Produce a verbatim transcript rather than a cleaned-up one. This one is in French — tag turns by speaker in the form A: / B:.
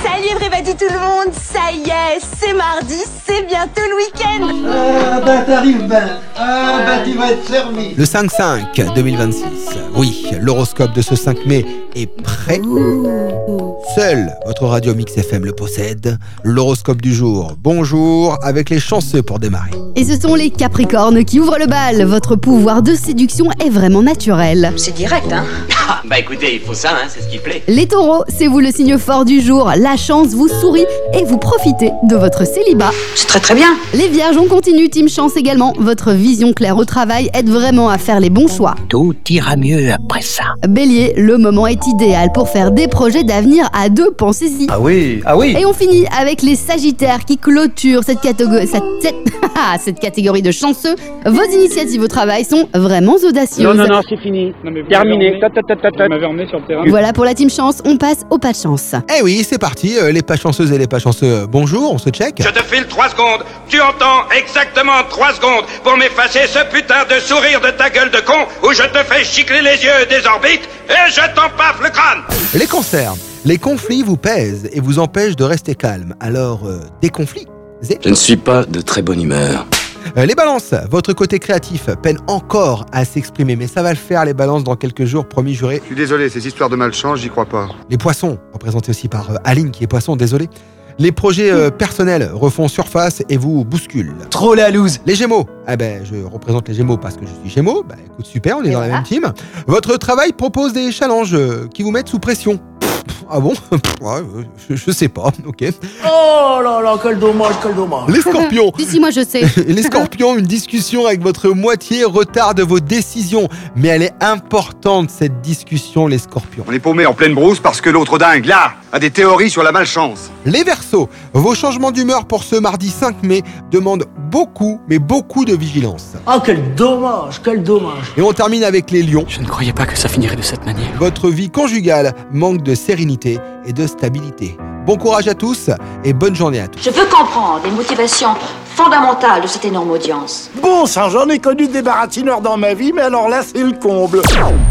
A: Salut everybody tout le monde, ça y est, c'est mardi, c'est bientôt le week-end.
B: Ah bah t'arrives ben, ah bah tu vas être servi.
C: Le cinq cinq deux mille vingt-six, oui, l'horoscope de ce cinq mai est prêt. Seul votre radio Mix F M le possède. L'horoscope du jour, bonjour, avec les chanceux pour démarrer.
D: Et ce sont les Capricornes qui ouvrent le bal. Votre pouvoir de séduction est vraiment naturel.
A: C'est direct, hein.
E: Ah, bah écoutez, il faut ça, hein, c'est ce qui plaît.
D: Les Taureaux, c'est vous le signe fort du jour. La chance vous sourit et vous profitez de votre célibat.
A: C'est très très bien.
D: Les Vierges, on continue, team chance également. Votre vision claire au travail aide vraiment à faire les bons choix.
F: Tout ira mieux après ça.
D: Bélier, le moment est idéal pour faire des projets d'avenir à deux, pensez-y.
B: Ah oui, ah oui.
D: Et on finit avec les Sagittaires qui clôturent cette catégorie, cette, cette, cette catégorie de chanceux. Vos initiatives au travail sont vraiment audacieuses.
G: Non, non, non, c'est fini. Non, mais terminé. Ta, ta, ta, ta, ta. Vous m'avez emmené sur le terrain.
D: Voilà pour la team chance, on passe au pas de chance.
C: Eh oui, c'est parti, euh, les pas chanceuses et les pas chanceux, bonjour, on se check.
H: Je te file trois secondes. Tu entends exactement trois secondes pour m'effacer ce putain de sourire de ta gueule de con où je te fais chicler les yeux des orbites et je t'empaffe le crâne.
C: Les cancers, les conflits vous pèsent et vous empêchent de rester calme. Alors, euh, des conflits.
I: Je ne suis pas de très bonne humeur.
C: Euh, les balances, votre côté créatif peine encore à s'exprimer, mais ça va le faire les balances dans quelques jours, promis juré.
J: Je suis désolé, ces histoires de malchance, j'y crois pas.
C: Les poissons, représentés aussi par euh, Aline qui est poisson, désolé. Les projets euh, personnels refont surface et vous bousculent.
B: Trop la loose.
C: Les Gémeaux, ah ben je représente les Gémeaux parce que je suis Gémeaux, bah écoute super, on est
D: Et
C: dans
D: voilà.
C: la même team. Votre travail propose des challenges euh, qui vous mettent sous pression. Ah bon? Ouais, je, je sais pas, ok.
B: Oh là là, quel dommage, quel dommage.
C: Les Scorpions.
D: Si, si, moi je sais.
C: Les Scorpions, une discussion avec votre moitié retarde vos décisions. Mais elle est importante, cette discussion, les Scorpions.
J: On est paumé en pleine brousse parce que l'autre dingue, là, a des théories sur la malchance.
C: Les Verseaux, vos changements d'humeur pour ce mardi cinq mai demandent beaucoup, mais beaucoup de vigilance.
B: Ah quel dommage, quel dommage.
C: Et on termine avec les Lions.
F: Je ne croyais pas que ça finirait de cette manière.
C: Votre vie conjugale manque de sérénité et de stabilité. Bon courage à tous et bonne journée à tous.
A: Je peux comprendre les motivations fondamentales de cette énorme audience.
B: Bon sang, j'en ai connu des baratineurs dans ma vie, mais alors là c'est le comble.